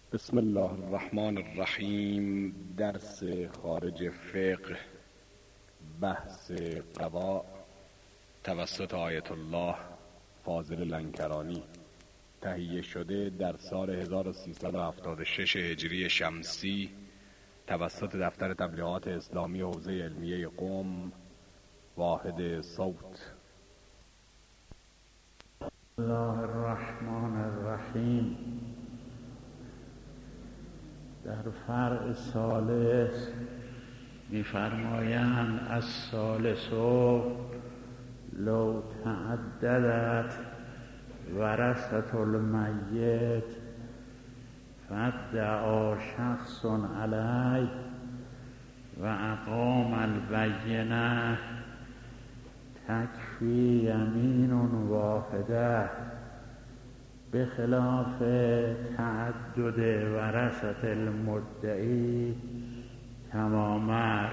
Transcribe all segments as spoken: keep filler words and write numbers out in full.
بسم الله الرحمن الرحیم. درس خارج فقه، بحث قضا توسط آیت الله فاضل لنکرانی، تهیه شده در سال هزار و سیصد و هفتاد و شش هجری شمسی توسط دفتر تبلیغات اسلامی حوزه علمیه قم، واحد صوت. بسم الله الرحمن الرحیم. در فرع ثالث می‌فرمایند الثالث لو تعددت ورثة المیت فادعا شخص علیه و اقام البینه تکفی یمین واحده بخلاف تعدد ورثة المدعی کما مر.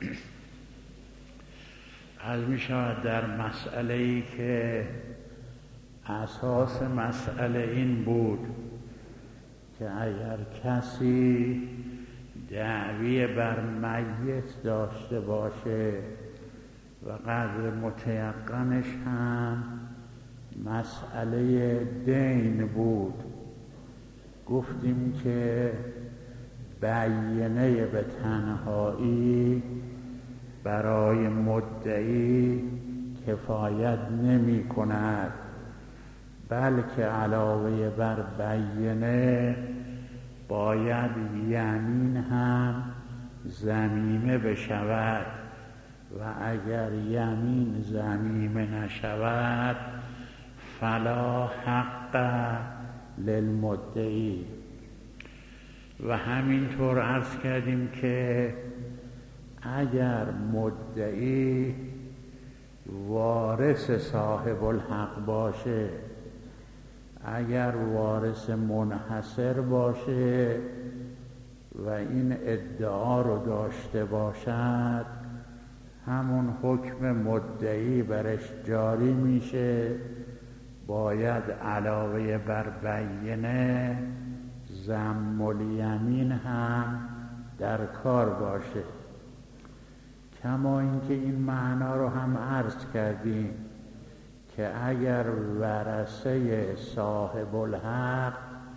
از می شود در مسئله ای که اساس مسئله این بود که اگر کسی دعوی بر میت داشته باشه و قدر متیقنش هم مسئله دین بود، گفتیم که بیینه به تنهایی برای مدعی کفایت نمی کند، بلکه علاوه بر بیینه باید یمین هم ضمیمه بشود و اگر یمین ضمیمه نشود فلا حق للمدعی. و همینطور عرض کردیم که اگر مدعی وارث صاحب الحق باشه، اگر وارث منحصر باشه و این ادعا رو داشته باشد، همون حکم مدعی برش جاری میشه، باید علاوه بر بیینه ضم الیمین هم در کار باشه. کما اینکه این معنا رو هم عرض کردیم که اگر ورثه صاحب الحق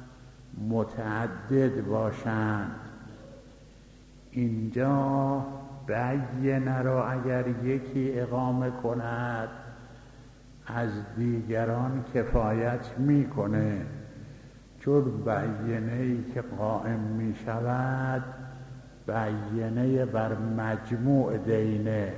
متعدد باشند، اینجا بیینه رو اگر یکی اقامه کند از دیگران کفایت میکنه، چون بیینه‌ای که قائم میشود بیینه بر مجموع دینه.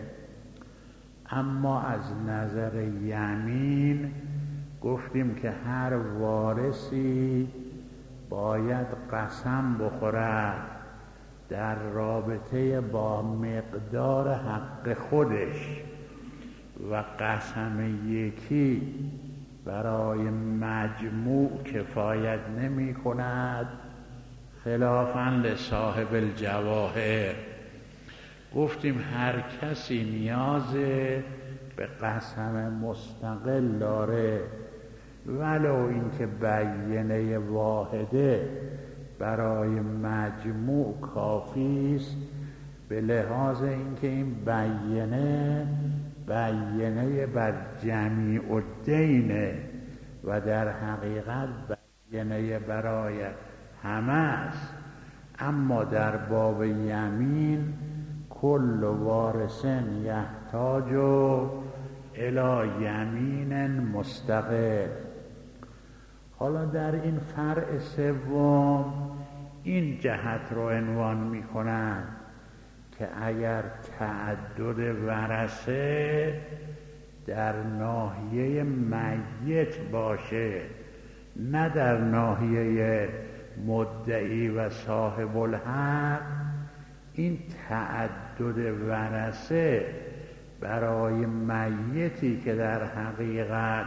اما از نظر یمین گفتیم که هر وارثی باید قسم بخورد در رابطه با مقدار حق خودش و قسم یکی برای مجموع کفایت نمی کند، خلافاً لصاحب الجواهر. گفتیم هر کسی نیاز به قسم مستقل داره، ولو اینکه بیینه واحده برای مجموع کافی است، به لحاظ اینکه این بیینه بیینه بر جمیع الدینه و در حقیقت بیینه برای همه است. اما در باب یمین کل وارث یحتاج الی یمین مستقل. حالا در این فرع سوم این جهت رو عنوان می کنند که اگر تعدد ورثه در ناحیه میت باشه، نه در ناحیه مدعی و صاحب الحق، این تعدد ورثه برای میتی که در حقیقت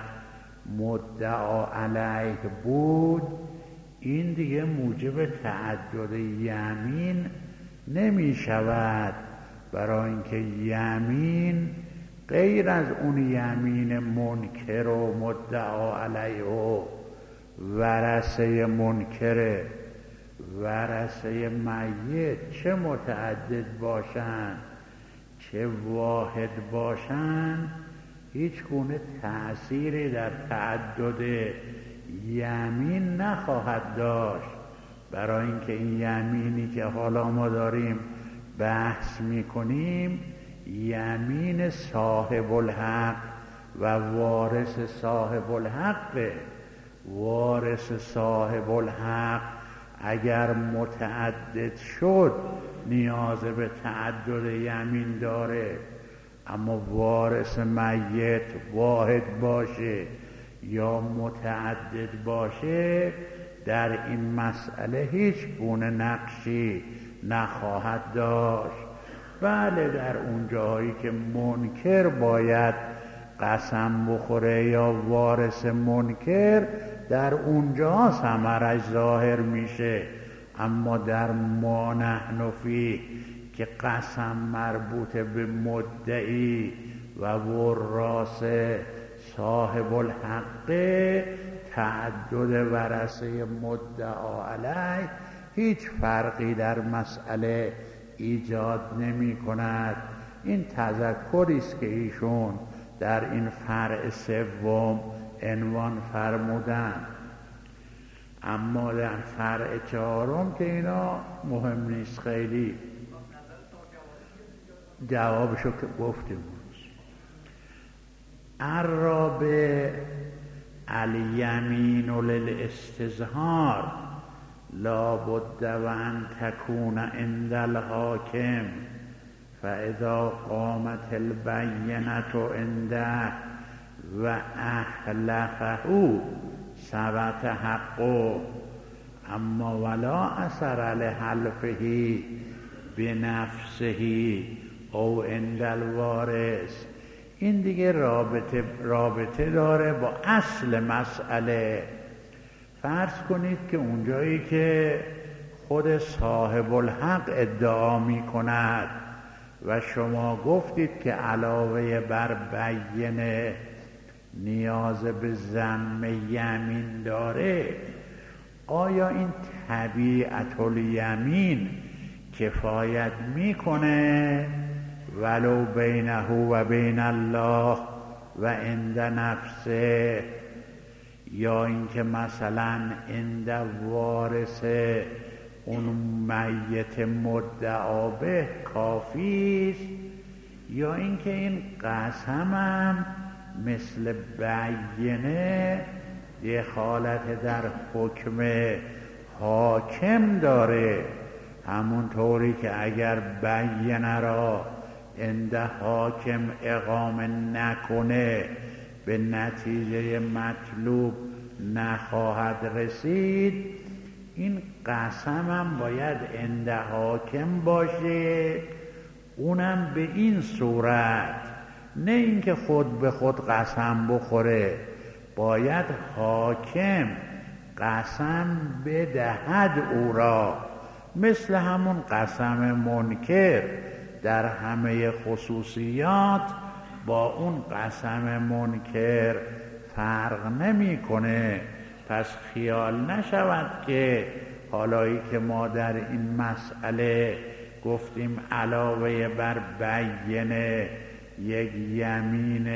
مدعا علیه بود، این دیگه موجب تعدد یمین نمی شود، برای اینکه یمین غیر از اون یمین منکر و مدعا علیه و ورثه منکره ورثه میت چه متعدد باشند چه واحد باشند هیچ گونه تأثیری در تعدد یمین نخواهد داشت، برای اینکه این یمینی که حالا ما داریم بحث میکنیم یمین صاحب الحق و وارث صاحب الحق. وارث صاحب الحق اگر متعدد شد نیاز به تعدد یمین داره، اما وارث میت واحد باشه یا متعدد باشه در این مسئله هیچ گونه نقشی نخواهد داشت. بله در اون جاهایی که منکر باید قسم بخوره یا وارث منکر در اونجا ثمرش ظاهر میشه، اما در ما نحن فیه که قسم مربوط به مدعی و وراث صاحب الحق تعدد ورثه مدعا علیه هیچ فرقی در مسئله ایجاد نمی کند. این تذکری است که ایشون در این فرع سوم عنوان فرمودن. اما در فرع چهارم که اینا مهم نیست، خیلی جوابشو که گفتیم. الرابع الیمین للاستظهار لا بد و ان تکون عند الحاکم فاذا قامت البینة عنده و احلفه ثبت حقه، اما ولا اثر لحلفه بنفسه او عند الوارث. این دیگه رابطه رابطه داره با اصل مسئله. فرض کنید که اونجایی که خود صاحب الحق ادعا می کند و شما گفتید که علاوه بر بینه نیاز به ضم یمین داره، آیا این طبیعت الیمین کفایت میکنه ولو بینه و بین الله و عند نفسه، یا اینکه مثلا عند وارث اون میت مدعا به کافی است، یا اینکه این قسم هم مثل بینه دخالت در حکم حاکم داره، همون طوری که اگر بینه را عند حاکم اقامه نکنه به نتیجه مطلوب نخواهد رسید، این قسم هم باید عند حاکم باشه، اونم به این صورت، نه اینکه خود به خود قسم بخوره، باید حاکم قسم بدهد او را، مثل همون قسم منکر در همه خصوصیات با اون قسم منکر فرق نمیکنه. پس خیال نشود که حالایی که ما در این مسئله گفتیم علاوه بر بینه یک یمین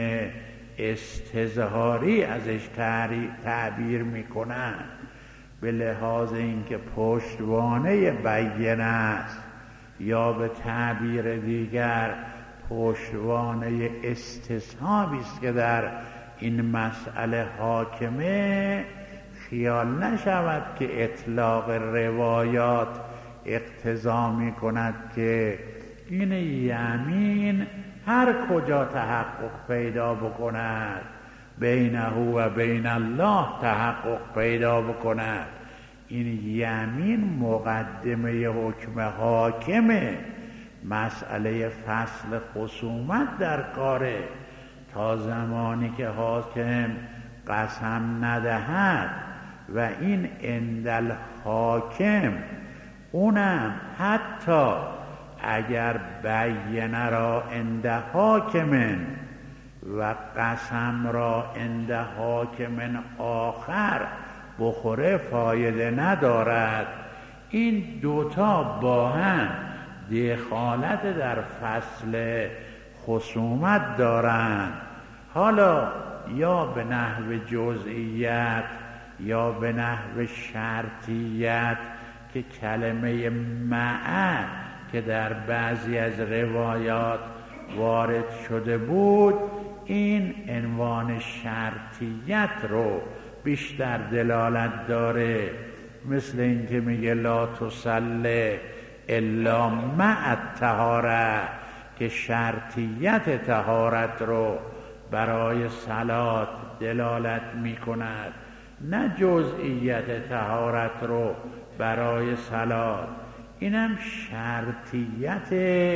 استظهاری ازش تعبیر میکنن به لحاظ اینکه پشتوانه بینه است، یا به تعبیر دیگر پشتوانه استصحابی است که در این مسئله حاکمه. خیال نشود که اطلاق روایات اقتضا می کند که این یمین هر کجا تحقق پیدا بکند بینه و بین الله تحقق پیدا بکند. این یمین مقدمه حکم حاکمه، مسئله فصل خصومت در کاره، تا زمانی که حاکم قسم ندهد و این عند الحاکم، اونم حتی اگر بینه را عند حاکم و قسم را عند حاکم آخر بخوره فایده ندارد. این دوتا با هم دخالت در فصل خصومت دارند، حالا یا به نحو جزئیت یا به نحو شرطیت که کلمه مع که در بعضی از روایات وارد شده بود این عنوان شرطیت رو بیشتر دلالت داره، مثل این که میگه لا تصلی الا مع الطهاره که شرطیت طهارت رو برای صلات دلالت میکند، نه جزئیت طهارت رو برای صلات. اینم شرطیت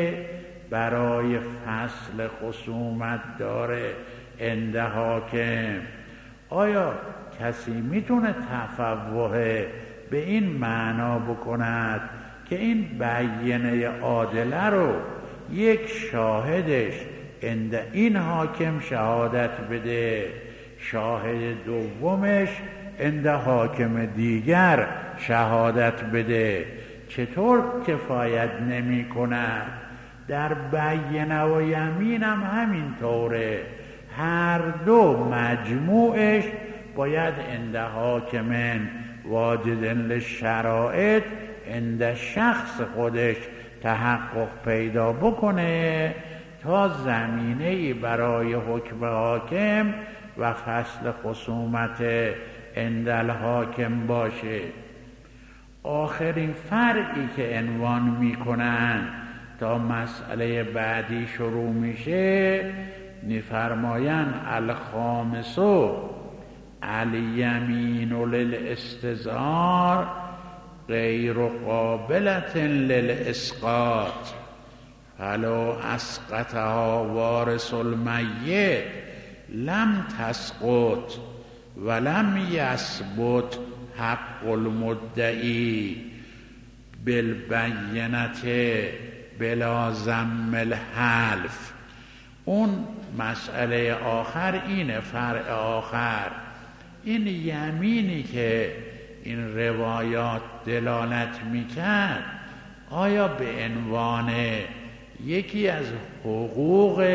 برای فصل خصومت داره عند حاکم. آیا کسی میتونه تفوه به این معنا بکند که این بیینه عادله رو یک شاهدش عند این حاکم شهادت بده، شاهد دومش عند حاکم دیگر شهادت بده؟ چطور کفایت نمی کند؟ در بیینه و یمین هم همین طوره، هر دو مجموعش باید عند حاکمن واجد للشرائط عند شخص خودش تحقق پیدا بکنه تا زمینه‌ای برای حکم حاکم و فصل خصومت عند الحاکم باشه. آخرین فرعی که عنوان میکنن تا مسئله بعدی شروع میشه میفرمایند الخامسو الیمین للاستظهار غیر قابلة للاسقاط فلو اسقطها وارث المیت لم تسقط ولم یثبت حق المدعی بالبینة بلا ذم الحلف. اون مسئله آخر اینه، فرع آخر این یمینی که این روایات دلالت میکرد آیا به عنوان یکی از حقوق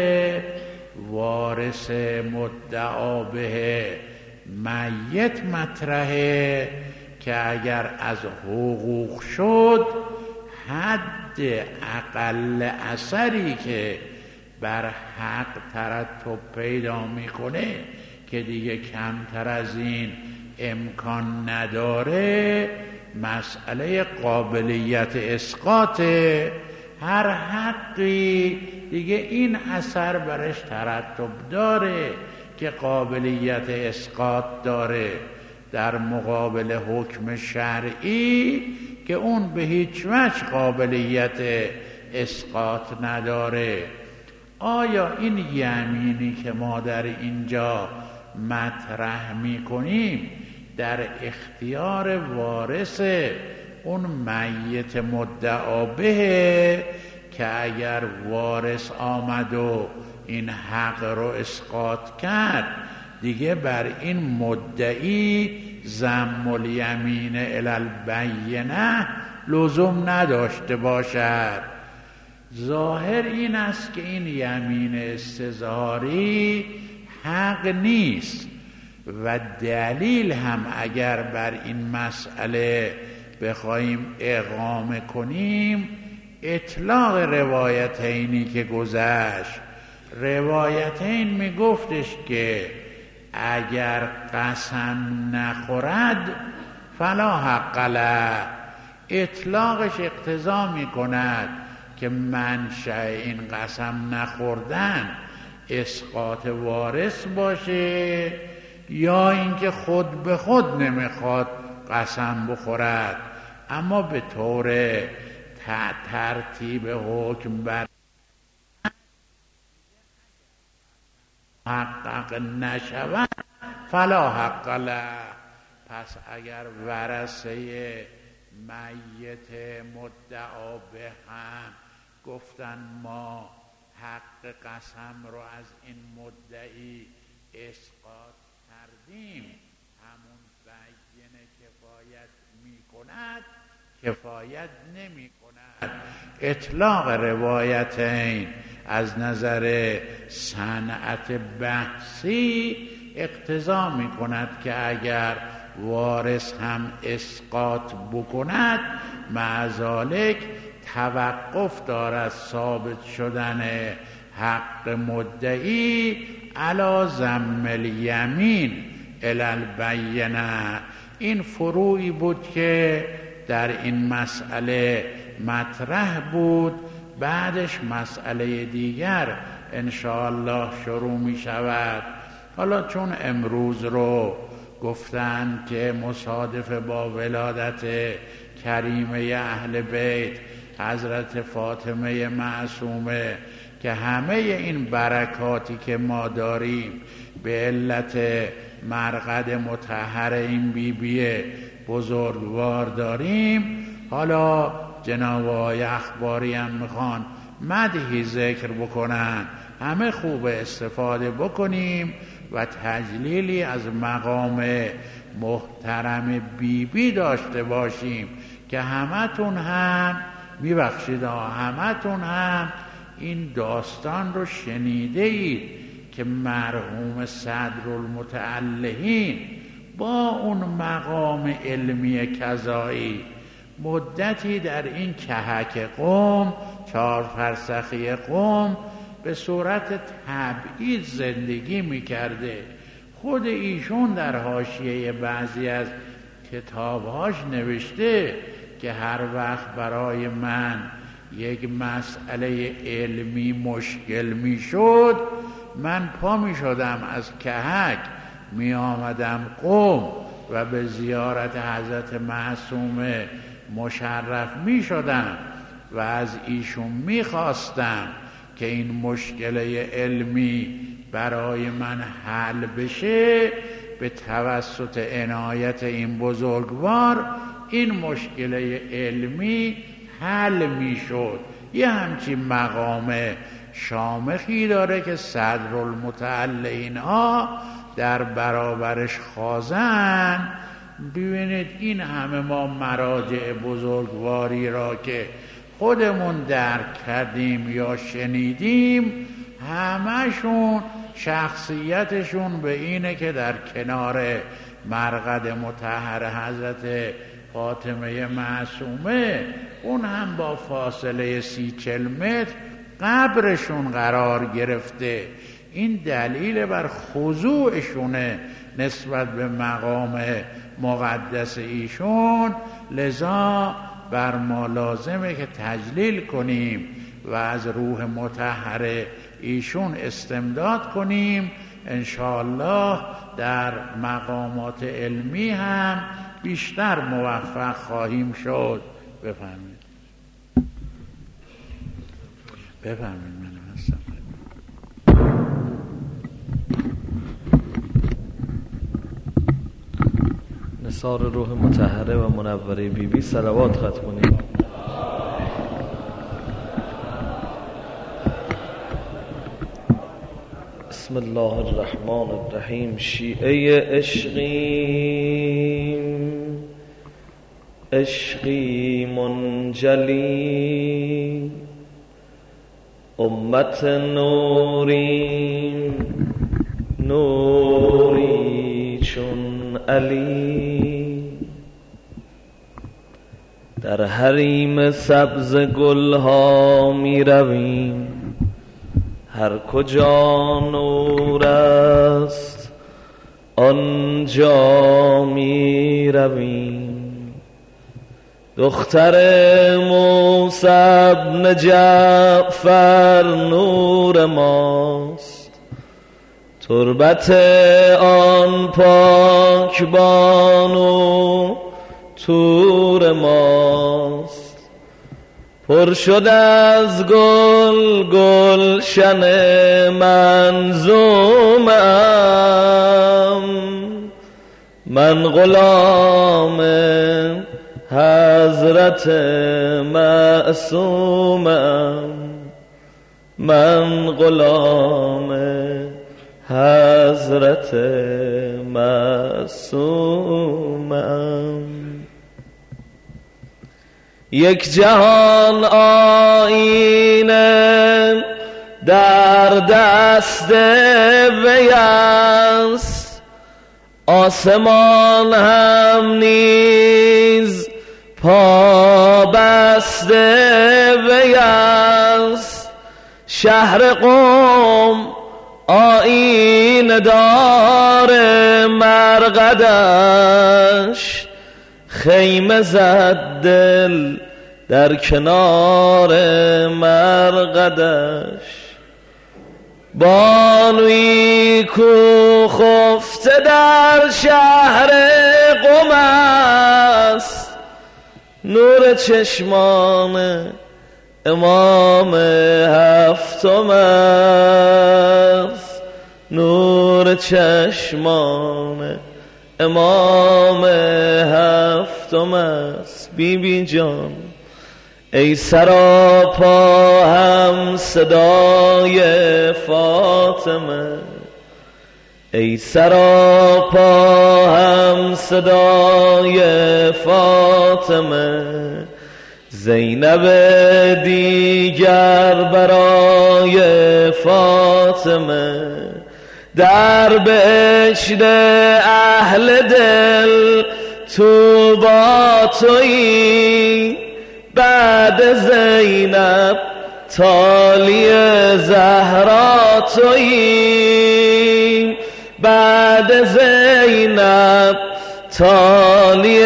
وارث مدعا به میت مطرحه که اگر از حقوق شد حد اقل اثری که بر حق ترتب پیدا میکنه که دیگه کمتر از این امکان نداره مسئله قابلیت اسقاطه. هر حقی دیگه این اثر برش ترتب داره که قابلیت اسقاط داره، در مقابل حکم شرعی که اون به هیچ وجه قابلیت اسقاط نداره. آیا این یمینی که ما در اینجا مطرح میکنیم در اختیار وارث اون میت مدعا به که اگر وارث آمد و این حق رو اسقاط کرد دیگه بر این مدعی ذم الیمین الی البینه لزوم نداشته باشد؟ ظاهر این است که این یمین استظهاری حق نیست و دلیل هم اگر بر این مسئله بخوایم اقامه کنیم اطلاق روایتینی که گذشت. روایتین می گفتش که اگر قسم نخورد فلا حق له، اطلاقش اقتضا می کند که منشأ این قسم نخوردن اسقاط وارث باشه یا اینکه خود به خود نمیخواد قسم بخورد، اما به طور ترتیب حکم بر حقق نشود فلا حق له. پس اگر ورثه میت مدعا به هم گفتن ما حق قسم رو از این مدعی اسقاط کردیم، همون بیینه کفایت می کند کفایت نمی کند. اطلاق روایتین از نظر صنعت بحثی اقتضا می کند که اگر وارث هم اسقاط بکند معذالک توقف دارد ثابت شدن حق مدعی علی ضم الیمین الی البینه. این فروعی بود که در این مسئله مطرح بود. بعدش مسئله دیگر انشاءالله شروع می شود. حالا چون امروز رو گفتند که مصادف با ولادت کریمه اهل بیت حضرت فاطمه معصومه که همه این برکاتی که ما داریم به علت مرقد مطهر این بیبی بزرگوار داریم، حالا جناب آقای اخباری هم میخوان مدحی ذکر بکنن، همه خوب استفاده بکنیم و تجلیلی از مقام محترم بیبی داشته باشیم که همتون هم میبخشید همتون هم این داستان رو شنیده اید که مرحوم صدرالمتعلهین با اون مقام علمی کذایی مدتی در این کهک قم، چهار فرسخی قم، به صورت تبعید زندگی میکرده. خود ایشون در حاشیه بعضی از کتابهاش نوشته که هر وقت برای من یک مسئله علمی مشکل میشد، من پا میشدم از کهک می آمدم قم و به زیارت حضرت معصومه مشرف می شدم و از ایشون می خواستم که این مشکل علمی برای من حل بشه. به توسط عنایت این بزرگوار این مشکل علمی حل می شد. یه همچین مقام شامخی داره که صدرالمتعلهین ها در برابرش خازن. ببینید این همه ما مراجع بزرگواری را که خودمون درک کردیم یا شنیدیم، همشون شخصیتشون به اینه که در کنار مرقد مطهر حضرت فاطمه معصومه، اون هم با فاصله سی چل متر، قبرشون قرار گرفته. این دلیل بر خضوعشونه نسبت به مقام مقدس ایشون. لذا بر ما لازمه که تجلیل کنیم و از روح مطهر ایشون استمداد کنیم. انشاءالله در مقامات علمی هم بیشتر موفق خواهیم شد. بفرمایید بفرمایید من هستم. نثار روح مطهره و منوره بیبی بی صلوات ختم کنیم. بسم الله الرحمن الرحیم. شیعه عشقیم، عشقی منجلی، امت نوریم، نوری چون علی. در حریم سبز گلها می رویم، هر کجا نور است آنجا می رویم. دختر موسی بن جعفر نور ماست، تربت آن پاک بانو طور ماست. پر شد از گل گلشن منظومم، من غلام حضرت معصومم، من غلام حضرت معصومم. یک جهان آینه در دست وی است، آسمان هم نیز پابسته وی است. شهر قم آیین دار مرقدش، خیمه زد دل در کنار مرقدش. بانوی کو خفته در شهر قم است، نور چشمان امام هفتم است، نور چشمان امام هفتم است. بی بی جان ای سراپا هم صدای فاطمه، ای سراپا هم صدای فاطمه. زینب دیگر برای فاطمه، در بهشت اهل دل تو با تویی. بعد زینب تالی زهرا تویی، بعد زینب تالی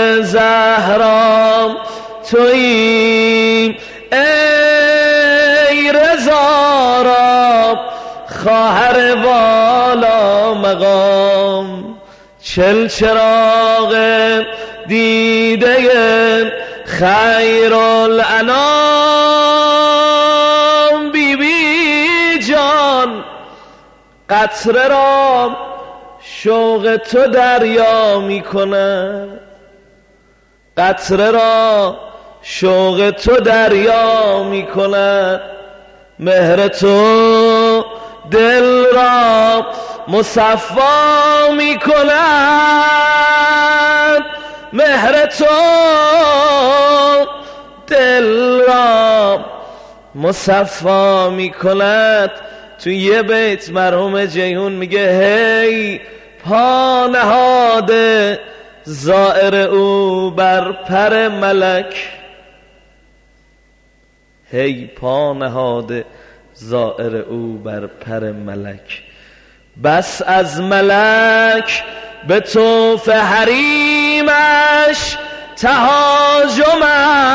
زهرا تویی. ای رضا را خواهر والا مقام، چل چراغ دیده خیر الانام. بی بی جان قطره را شوق تو دریا می کند، قطره را شوق تو دریا می کند. مهر تو دل را مصفا می کند، مهر تو دل را مصفا می کند. تو یه بیت مرحوم جیهون میگه هی پا نهاده زائر او بر پر ملک، هی پا نهاده زائر او بر پر ملک. بس از ملک به طوف حریمش تهاجم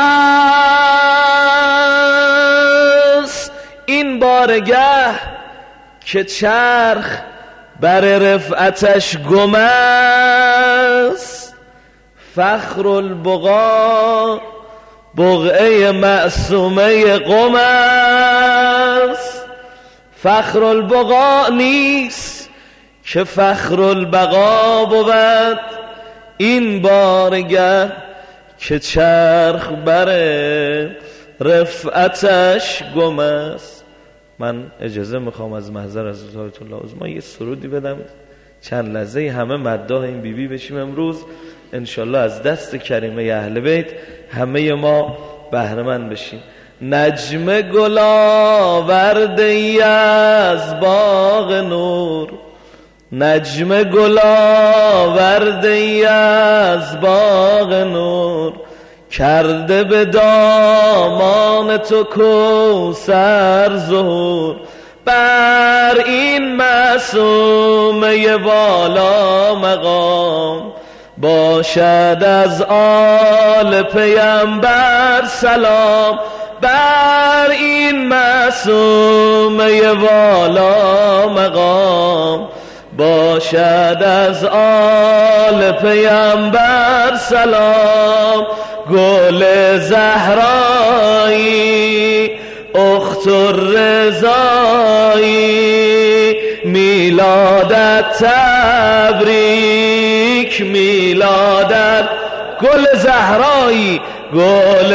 است. این بارگه که چرخ بر رفعتش گم است، فخر البقا بقعه معصومه قم است. فخر البقا نیست که فخر البقا بود، این بارگه که چرخ بر رفعتش گم است. من اجازه میخوام از محضر حضرت آیت الله عظما یه سرودی بدم، چند لحظه همه مداح این بیبی بشیم امروز انشالله از دست کریمه اهل بیت همه ما بهره‌مند بشیم. نجم گلاورده‌ای از باغ نور، نجم گلاورده‌ای از باغ نور، کرده به دامان تو کوثر ظهور. بر این معصومه والا مقام، باشد از آل پیامبر سلام. بر این معصومه والا مقام، باشد از آل پیامبر سلام. گل زهرایی اخت الرضایی، میلادت تبریک میلادت. گل زهرایی گل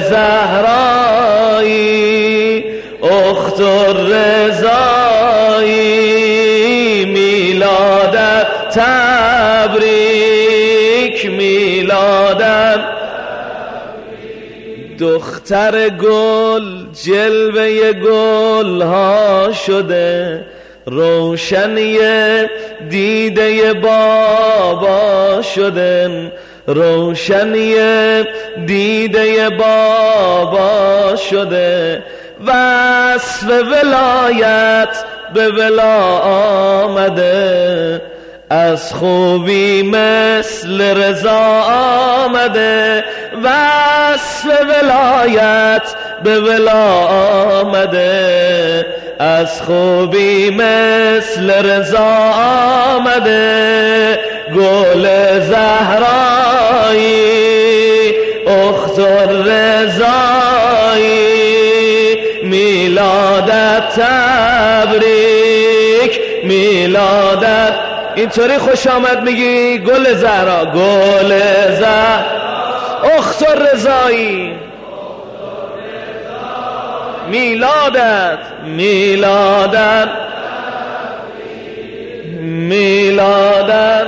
زهرایی اخت الرضایی، میلادت تبریک میلادت. دختر گل جلوه گل ها شده، روشنی دیده بابا شدن، روشنی دیده بابا شده، وصف ولایت به ولا آمده، از خوبی مثل رضا آمده، وصف ولایت به ولا آمده، از خوبی مثل رضا آمده، گل زهرایی اخت رضایی، میلادت تبریک میلادت. اینطوری خوش آمد میگی گل زهرا، گل زهرا اخت رضایی، میلادت میلادت میلادت.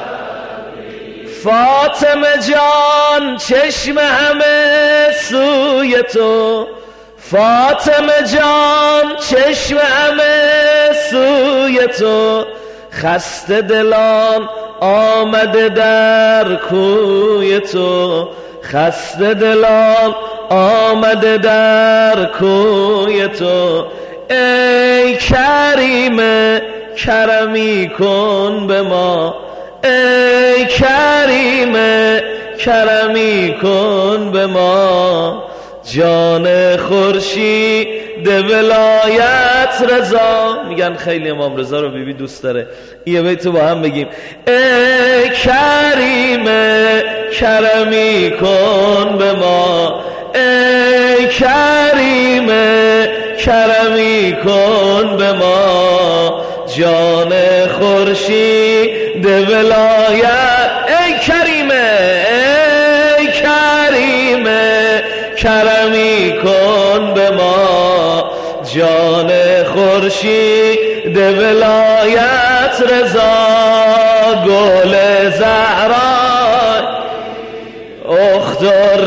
فاطمه جان چشم همه سوی تو، فاطمه جان چشم همه سوی تو، خسته دلان آمده در کوی تو، خسته دلان آمده در کوی تو. ای کریم کرمی کن به ما، ای کریم کرمی کن به ما، جان خورشید ولایت رضا. میگن خیلی امام رضا رو بیبی دوست داره، یه بیتو با هم بگیم. ای کریم کرمی کن به ما، ای کریم کرمی کن به ما، جان خورشید ولایت. ای کریم ای کریم کرمی کن به ما، جان خورشید ولایت رضا، گل زهرا اخت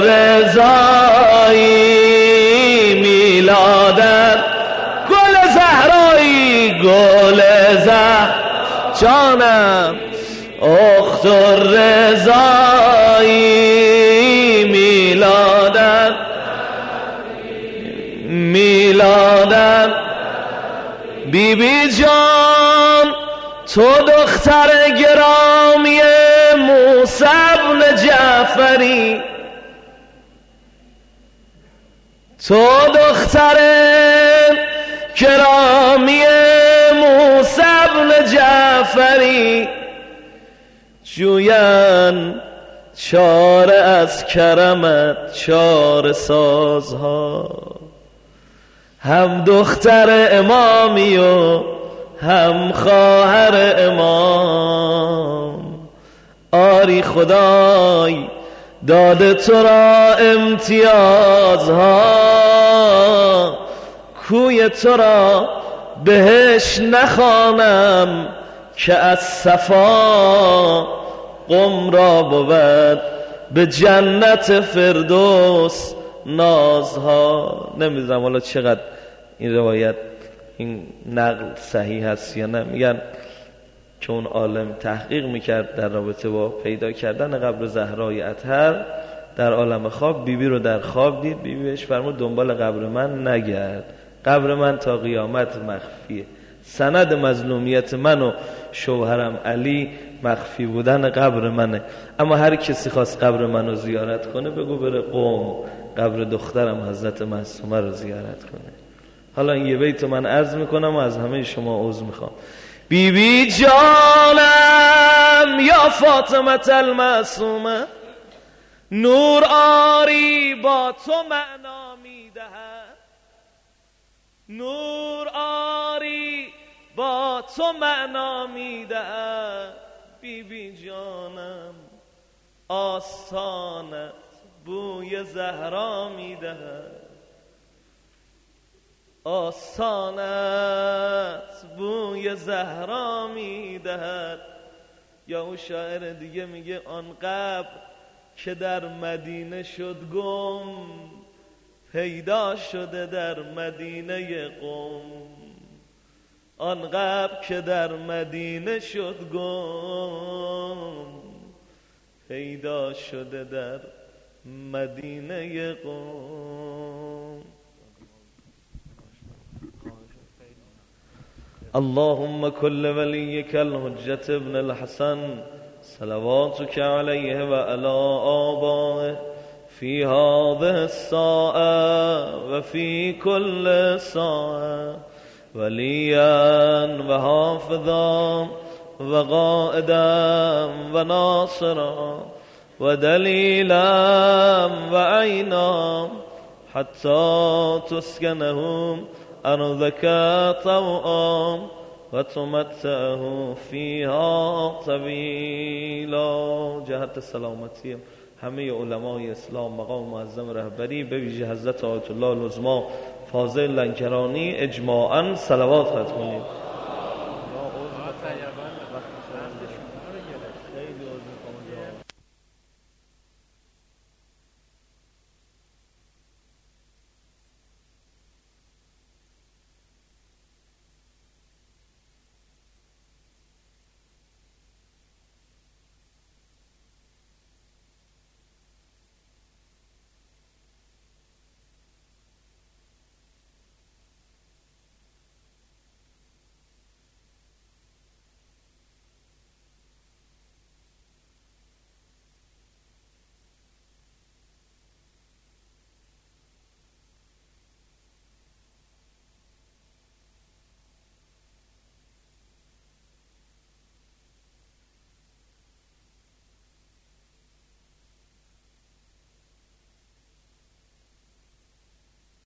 رضایی، میلادت گل زهرایی، گل زهر جانم اخت رضایی، میلادت میلادت. بی بی جان تو دختر گرامی موسی بن جعفری، تو دختر گرامی موسی بن جعفری، جوین چاره از کرمت چاره سازها، هم دختر امامی و هم خواهر امام. آری خدای داده تو را امتیازها، کوی تو را بهش نخوانم که از صفا، قم را بود به جنت فردوس نازها. نمیدونم حالا چقدر این روایت این نقل صحیح هست یا نه. میگن که اون عالم تحقیق میکرد در رابطه با پیدا کردن قبر زهرای اطهر در عالم خواب، بیبی بی رو در خواب دید. بیبی بی بهش فرمود دنبال قبر من نگرد، قبر من تا قیامت مخفیه. سند مظلومیت من و شوهرم علی مخفی بودن قبر منه، اما هر کسی خواست قبر منو زیارت کنه بگو بره قم قبر دخترم حضرت معصومه رو زیارت کنه. حالا این یه بیت من عرض میکنم و از همه شما عذر میخوام. بی بی جانم یا فاطمه المعصومه، نور آری با تو معنا میدهد، نور آری با تو معنا میدهد. بی بی جانم آستانت بوی زهرا میدهد، آستانت بوی زهرا میدهد. یا اون شاعر دیگه میگه آن قبر که در مدینه شد گم، پیدا شده در مدینه قم، آن قبر که در مدینه شد گم، پیدا شده در مدینه قم. اللهم كل وليك الحجة ابن الحسن صلواتك عليه وعلى آبائه في هذه الساعة وفي كل ساعة وليا وحافظا وقائدا وناصرا ودليلا وعينا حتى تسكنهم أرضك طوعا وتمتعه فيها طويلا. جهت سلامتی همه علمای اسلام مقام معظم رهبری به ویژه حضرت آیت الله العظما فاضل لنکرانی اجماعاً صلوات ختم کنید.